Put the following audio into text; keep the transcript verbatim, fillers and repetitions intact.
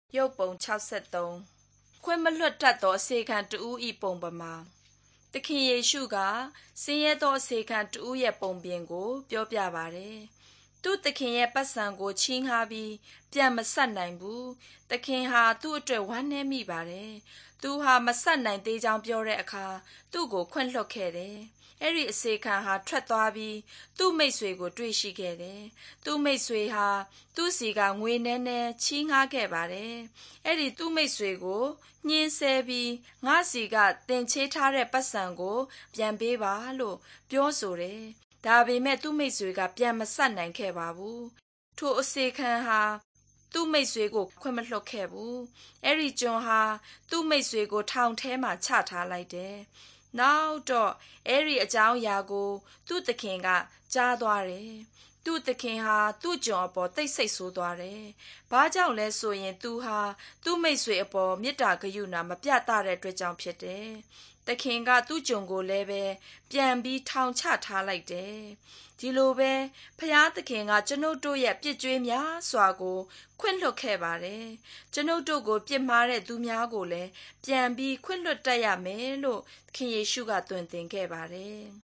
ရုပ်ပုံ၆၃ခွင့်မလွတ်တတ်သောအစေခံတူ၏ပုံပမာသခင်ယေရှုကဆင်းရဲသောအစေခံတူရဲ့ပုံပြင်ကိုပြောပြပါတယ်။သူ့သခင်ရဲ့ပတ်စံကိုချီးငှားပြီးပြန်မဆက်နိုင်ဘူး။သခင်ဟာသူ့အတွက်ဝမ်းနည်းမိပါတယ်။သူဟာမဆက်နိုင်သေးကြောင်းပြောတဲ့အခါသူ့ကိုခွင့်လွှတ်ခဲ့တယ်။အဲ့ဒီအစေခံဟာထွက်သွားပြီးသူ့မိတ်ဆွေကိုတွေ့ရှိခဲ့တယ်။သူ့မိတ်ဆွေဟာသူ့စီကငွေနဲနဲချီးငှားခဲ့ပါတယ်။အဲ့ဒီသူ့မိတ်ဆွေကိုညှင်းဆဲပြီးငါစီကတင်ချေးထားတဲ့ပတ်စံကိုပြန်ပေးပါလို့ပြောဆိုတယ်။ဒါပေမဲ့သူ့မိတ်ဆွေကပြန်မဆက်နိုင်ခဲ့ပါဘူး။ထိုအစေခံဟာသူ့မိတ်ဆွေကိုခွင့်မလွှတ်ခဲ့ဘူး။အဲ့ဒီကျွန်ဟာသူ့မိတ်ဆွေကိုထောင်ထဲမှာချထားလိုက်တယ်။နောက်တော့အဲ့ဒီအကြောင်းအရာကိုသူ့သခင်ကကြားသွားတယ်။သူ့သခင်ဟာသူ့ကျွန်အပေါ်တိတ်ဆိတ်ဆိုးသွားတယ်။ဘာကြောင့်လဲဆိုရင်သူဟာသူ့မိတ်ဆွေအပေါ်မေတ္တာဂရုဏာမပြသတဲ့အတွက်ကြောင့်ဖြစ်တယ်။သခင်ကသူ့ကျွန်ကိုလည်းပဲပြန်ပြီးထောင်ချထားလိုက်တယ်။ဒီလိုပဲဖျားသခင်ကကျွန်ုပ်တို့ရဲ့ပြစ်ကြွေးများစွာကိုခွင့်လွှတ်ခဲ့ပါတယ်။ကျွန်ုပ်တို့ကိုပြစ်မှားတဲ့သူများကိုလည်းပြန်ပြီးခွင့်လွှတ်တတ်ရမယ်လို့သခင်ယေရှုကသွန်သင်ခဲ့ပါတယ်။